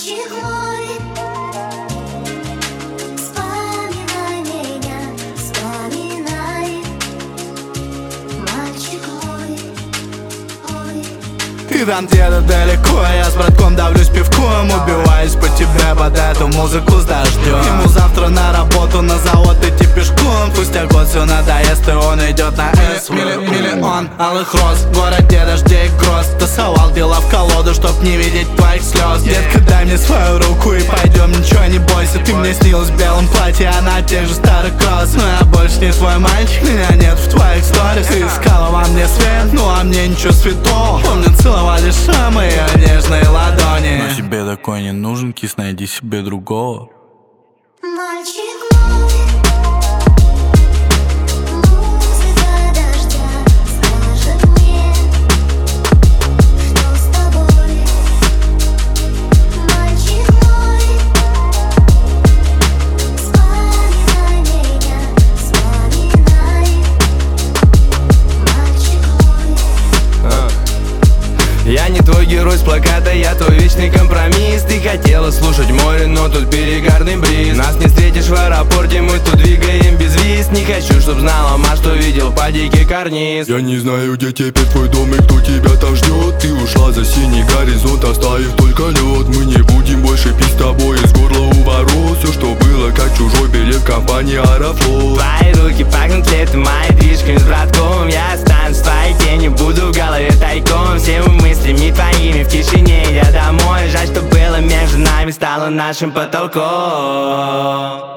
Мальчик мой, вспоминай меня, вспоминай. Мальчик мой, ой. Ты там где-то далеко, я с братком давлюсь пивком. Убиваюсь по тебе под эту музыку с дождем. Ему завтра на работу, на завод идти пешком. Спустя год все надоест, и он идет на миллион алых роз. В городе дождей и гроз. Тасовал дела в колоду, чтоб не видеть твоих слез. Детка, дай мне свою руку и пойдем, ничего не бойся. Ты мне снилась в белом платье, а на тех же старых кросс. Но я больше не твой мальчик, меня нет в твоих сторис. Ты искала во мне свет, ну а мне ничего святого. Помню, целовали шрамы и нежные ладони. Но тебе такой не нужен, кис, найди себе другого. Мальчик мой, музыка дождя скажет мне, что с тобой. Мальчик мой, вспоминай меня, вспоминай. Мальчик мой. Я не твой герой с плаката, я твой вечный компромисс. Ты хотела слушать море, но тут перегарный бриз. Нас не встретишь в аэропорте, мы тут двигаем без виз. Не хочу, чтоб знала ма, что видел по дикий карниз. Я не знаю, где теперь твой дом и кто тебя там ждет. Ты ушла за синий горизонт, оставив только лед. Мы не будем больше пить с тобой из горла у ворот. Все, что было, как чужой билет в компании Аэрофлот. Твои руки пахнут летом, мои движками с братком. Я останусь в твоей тени, буду в голове тайком. Всеми мыслями твоими в тишине я домой. Жаль, что было между нами, стало нашим потолком.